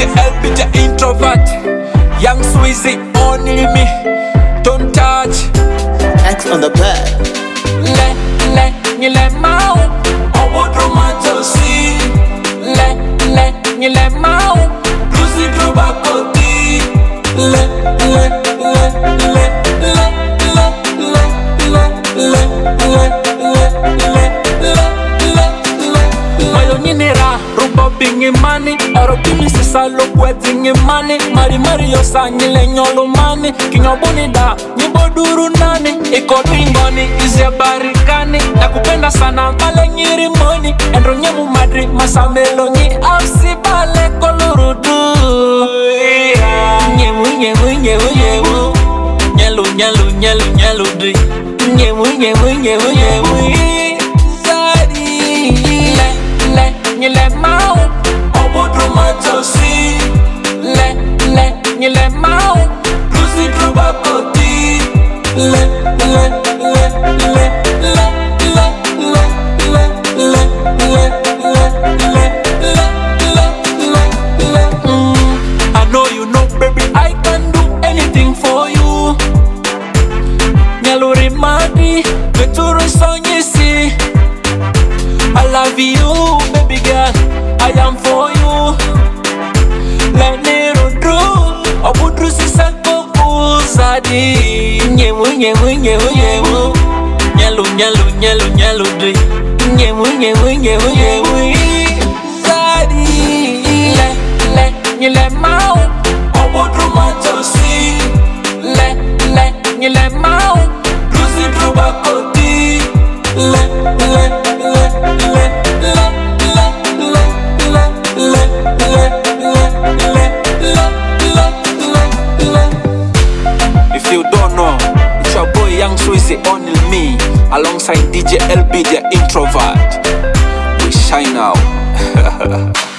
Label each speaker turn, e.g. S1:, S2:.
S1: DJ LB the introvert. Young Sweezy, only me. Don't touch.
S2: X on the bed.
S1: Nyele mau. Obodo machosi. Nyele mau. Lucy Druba Koti. Mayo nyinera. Rumbo bingi mani. Oro kimi sisa lo kwetingi mani. Mari yo sa nyele nyolo mani. Kinyo bonida. Nyiboduru nani. Iko bingoni. Izia barikani. Nakupenda sana male nyiri moni. Endro nyemu madri. Masamelo nyi afsi bale kolurudu. Nyemu Nyelu di. Nyemu Zadi. Nyele mau. Obodo machosi. Nyele mau. Lucy Druba Koti. I know you know, baby, I can do anything for you. Nyaluri madi, beturu sonyisi. I love you, baby girl, I am for you. Lene rodru, obudru sisako kuzadi. Nyemu Nyelu di. Nyemu Zadi. Nyele mau. Obudru machosi. Nyele mau. Lucy Druba Koti. If you don't know, it's your boy Young Sweezy, only me, alongside DJ LB the introvert. We shine out.